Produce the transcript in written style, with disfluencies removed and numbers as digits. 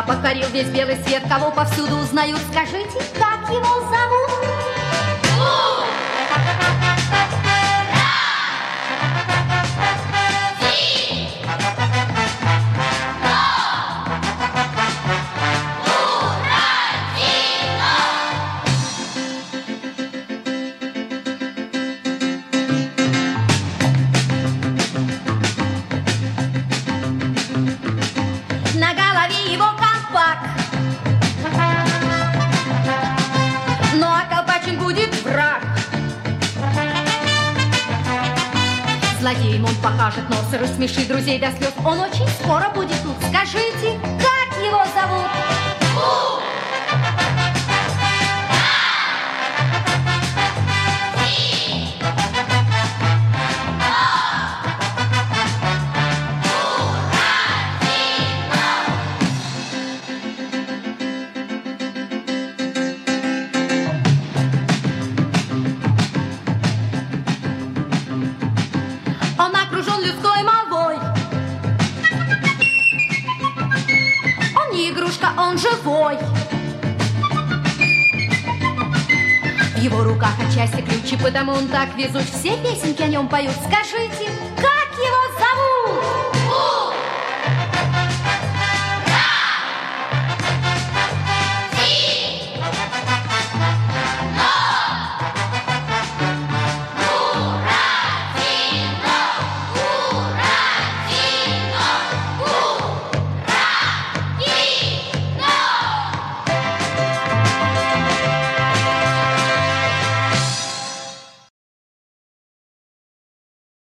Когда покорил весь белый свет, кого повсюду узнают, скажите, как его зовут? На голове его колпак, ну а колпачен будет враг. Злодеем он покажет нос и рассмешит друзей до слез. Он очень скоро будет тут. Скажите, как его зовут? Он окружен людской молвой. Он не игрушка, он живой. В его руках отчасти ключи, потому он так везуч. Все песенки о нем поют. Скажите, как его зовут?